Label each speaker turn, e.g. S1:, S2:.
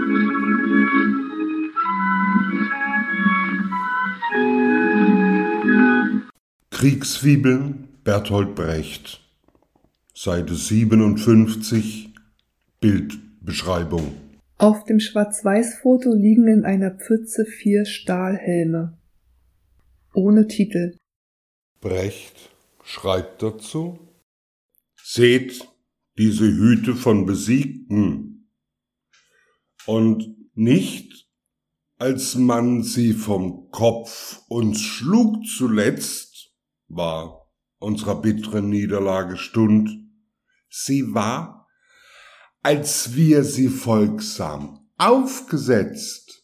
S1: Kriegsfibeln Bertolt Brecht, Seite 57, Bildbeschreibung.
S2: Auf dem Schwarz-Weiß-Foto liegen in einer Pfütze 4 Stahlhelme. Ohne Titel.
S1: Brecht schreibt dazu: Seht diese Hüte von Besiegten, und nicht, als man sie vom Kopf uns schlug zuletzt, war unserer bitteren Niederlage Stund. Sie war, als wir sie folgsam aufgesetzt,